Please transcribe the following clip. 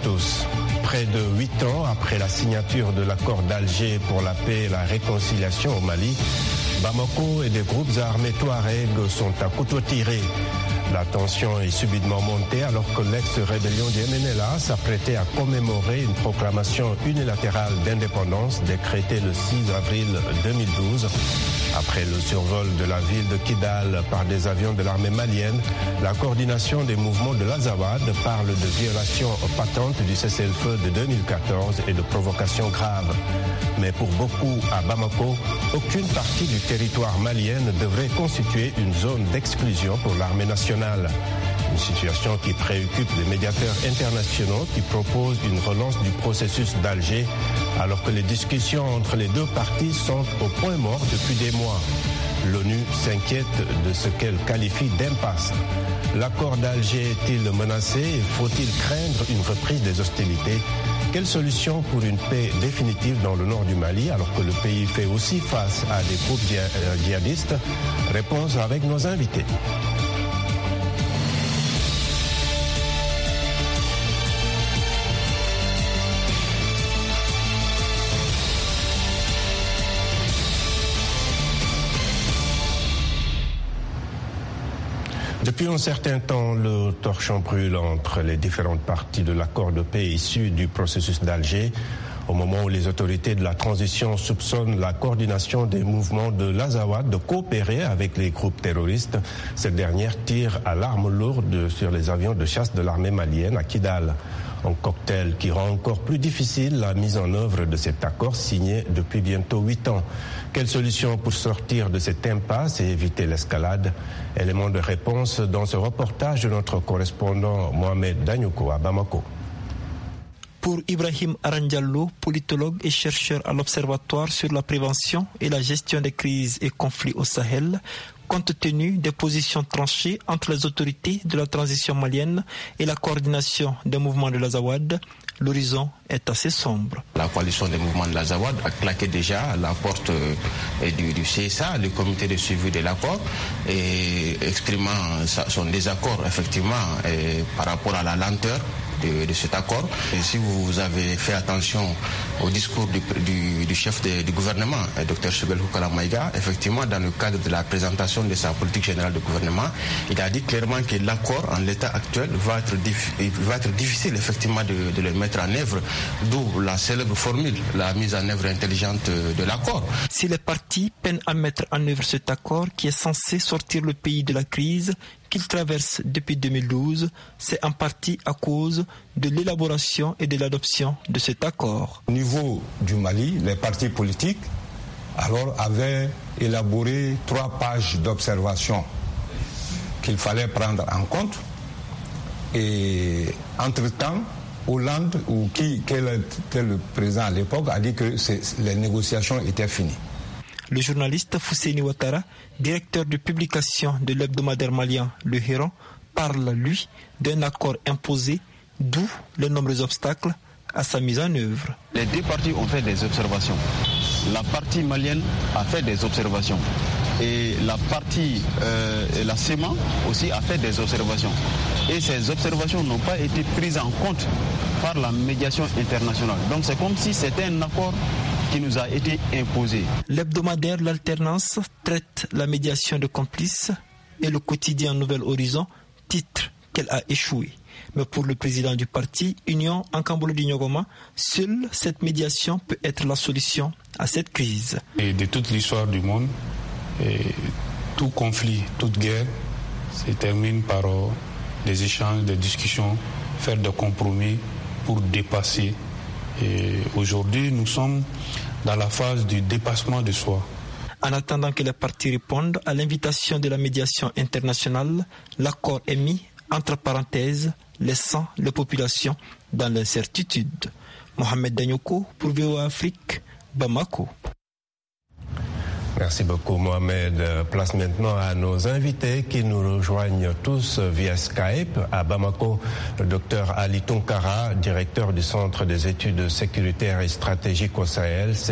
tous. Près de 8 ans après la signature de l'accord d'Alger pour la paix et la réconciliation au Mali, Bamako et des groupes armés Touaregs sont à couteau tiré. La tension est subitement montée alors que l'ex-rébellion du MNLA s'apprêtait à commémorer une proclamation unilatérale d'indépendance décrétée le 6 avril 2012. Après le survol de la ville de Kidal par des avions de l'armée malienne, la coordination des mouvements de l'Azawad parle de violation patente du cessez-le-feu de 2014 et de provocation grave. Mais pour beaucoup à Bamako, aucune partie du territoire malien ne devrait constituer une zone d'exclusion pour l'armée nationale. Une situation qui préoccupe les médiateurs internationaux qui proposent une relance du processus d'Alger alors que les discussions entre les deux parties sont au point mort depuis des mois. L'ONU s'inquiète de ce qu'elle qualifie d'impasse. L'accord d'Alger est-il menacé et faut-il craindre une reprise des hostilités? Quelle solution pour une paix définitive dans le nord du Mali alors que le pays fait aussi face à des groupes djihadistes? Réponse avec nos invités. Depuis un certain temps, le torchon brûle entre les différentes parties de l'accord de paix issu du processus d'Alger. Au moment où les autorités de la transition soupçonnent la coordination des mouvements de l'Azawad de coopérer avec les groupes terroristes, cette dernière tire à l'arme lourde sur les avions de chasse de l'armée malienne à Kidal. Un cocktail qui rend encore plus difficile la mise en œuvre de cet accord signé depuis bientôt 8 ans. Quelle solution pour sortir de cette impasse et éviter l'escalade? Élément de réponse dans ce reportage de notre correspondant Mohamed Danyouko à Bamako. Pour Ibrahim Arandiallo, politologue et chercheur à l'Observatoire sur la prévention et la gestion des crises et conflits au Sahel, compte tenu des positions tranchées entre les autorités de la transition malienne et la coordination des mouvements de l'Azawad, l'horizon est assez sombre. La coalition des mouvements de l'Azawad a claqué déjà à la porte du CSA, le comité de suivi de l'accord, et exprimant son désaccord effectivement par rapport à la lenteur de cet accord. Et si vous avez fait attention au discours du chef du gouvernement, Dr Choguel Koukala Maïga, effectivement dans le cadre de la présentation de sa politique générale de gouvernement, il a dit clairement que l'accord en l'état actuel va être difficile effectivement de le mettre en œuvre, d'où la célèbre formule, la mise en œuvre intelligente de l'accord. Si les partis peinent à mettre en œuvre cet accord qui est censé sortir le pays de la crise qu'il traverse depuis 2012, c'est en partie à cause de l'élaboration et de l'adoption de cet accord. Au niveau du Mali, les partis politiques avaient élaboré 3 pages d'observation qu'il fallait prendre en compte. Et entre-temps, Hollande, qui était le président à l'époque, a dit que les négociations étaient finies. Le journaliste Fousseini Ouattara, directeur de publication de l'hebdomadaire malien Le Héron, parle, lui, d'un accord imposé, d'où les nombreux obstacles à sa mise en œuvre. Les deux parties ont fait des observations. La partie malienne a fait des observations. Et la partie, la CEMA aussi a fait des observations. Et ces observations n'ont pas été prises en compte par la médiation internationale. Donc c'est comme si c'était un accord qui nous a été imposé. L'hebdomadaire L'Alternance traite la médiation de complices et le quotidien Nouvel Horizon titre qu'elle a échoué. Mais pour le président du parti, Union Ankambolo Dignogoma, seule cette médiation peut être la solution à cette crise. Et de toute l'histoire du monde, tout conflit, toute guerre se termine par des échanges, des discussions, faire des compromis pour dépasser. Et aujourd'hui, nous sommes dans la phase du dépassement de soi. En attendant que les parties répondent à l'invitation de la médiation internationale, l'accord est mis entre parenthèses, laissant les populations dans l'incertitude. Mohamed Danyouko pour VOA Afrique, Bamako. Merci beaucoup Mohamed. Place maintenant à nos invités qui nous rejoignent tous via Skype. À Bamako, le docteur Ali Tounkara, directeur du Centre des études sécuritaires et stratégiques au Sahel.